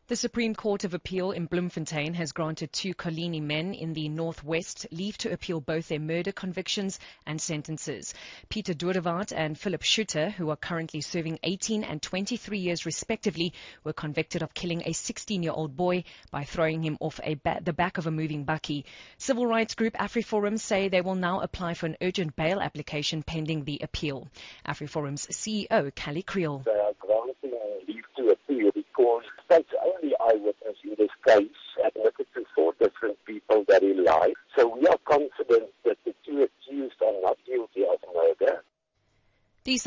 The Supreme Court of Appeal in Bloemfontein has granted two Colini men in the Northwest leave to appeal both their murder convictions and sentences. Peter Doordewaard and Philip Schutter, who are currently serving 18 and 23 years respectively, were convicted of killing a 16-year-old boy by throwing him off the back of a moving bakkie. Civil rights group AfriForum say they will now apply for an urgent bail application pending the appeal. AfriForum's CEO, Callie Creel. They are granting leave to appeal because the state's only eyewitness in this case admitted to 4 different people that he lied.